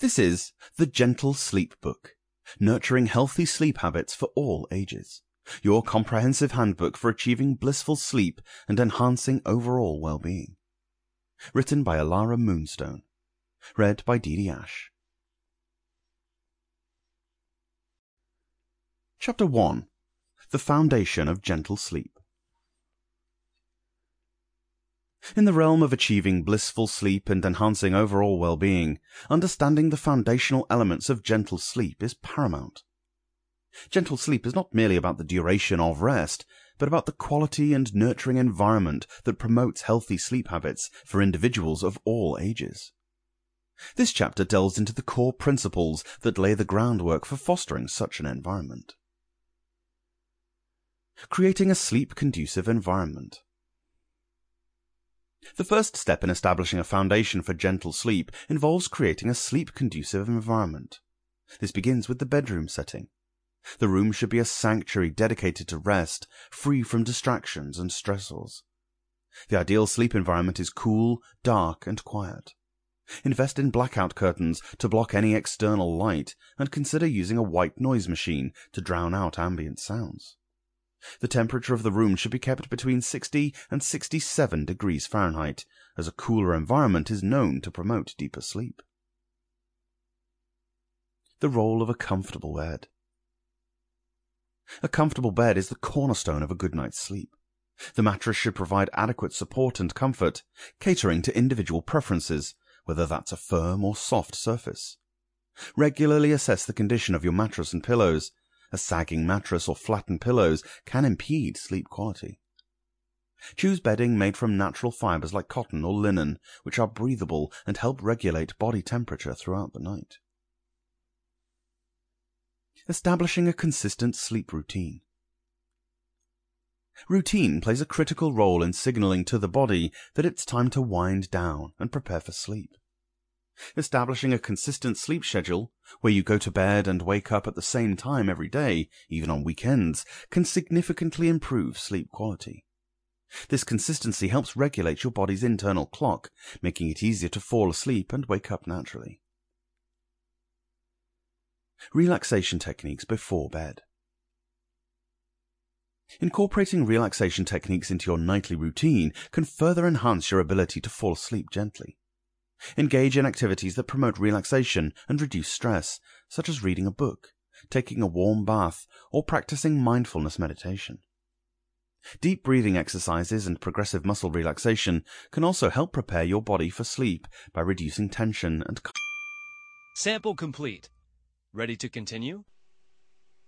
This is The Gentle Sleep Book, Nurturing Healthy Sleep Habits for All Ages, your comprehensive handbook for achieving blissful sleep and enhancing overall well-being. Written by Alara Moonstone. Read by Dee Dee Ash. Chapter 1. The Foundation of Gentle Sleep. In the realm of achieving blissful sleep and enhancing overall well-being, understanding the foundational elements of gentle sleep is paramount. Gentle sleep is not merely about the duration of rest, but about the quality and nurturing environment that promotes healthy sleep habits for individuals of all ages. This chapter delves into the core principles that lay the groundwork for fostering such an environment. Creating a sleep-conducive environment. The first step in establishing a foundation for gentle sleep involves creating a sleep-conducive environment. This begins with the bedroom setting. The room should be a sanctuary dedicated to rest, free from distractions and stressors. The ideal sleep environment is cool, dark, and quiet. Invest in blackout curtains to block any external light, and consider using a white noise machine to drown out ambient sounds. The temperature of the room should be kept between 60 and 67 degrees Fahrenheit, as a cooler environment is known to promote deeper sleep. The role of a comfortable bed. A comfortable bed is the cornerstone of a good night's sleep. The mattress should provide adequate support and comfort, catering to individual preferences, whether that's a firm or soft surface. Regularly assess the condition of your mattress and pillows. A sagging mattress or flattened pillows can impede sleep quality. Choose bedding made from natural fibers like cotton or linen, which are breathable and help regulate body temperature throughout the night. Establishing a consistent sleep routine. Routine plays a critical role in signaling to the body that it's time to wind down and prepare for sleep. Establishing a consistent sleep schedule, where you go to bed and wake up at the same time every day, even on weekends, can significantly improve sleep quality. This consistency helps regulate your body's internal clock, making it easier to fall asleep and wake up naturally. Relaxation techniques before bed. Incorporating relaxation techniques into your nightly routine can further enhance your ability to fall asleep gently. Engage in activities that promote relaxation and reduce stress, such as reading a book, taking a warm bath, or practicing mindfulness meditation. Deep breathing exercises and progressive muscle relaxation can also help prepare your body for sleep by reducing tension and... Sample complete. Ready to continue?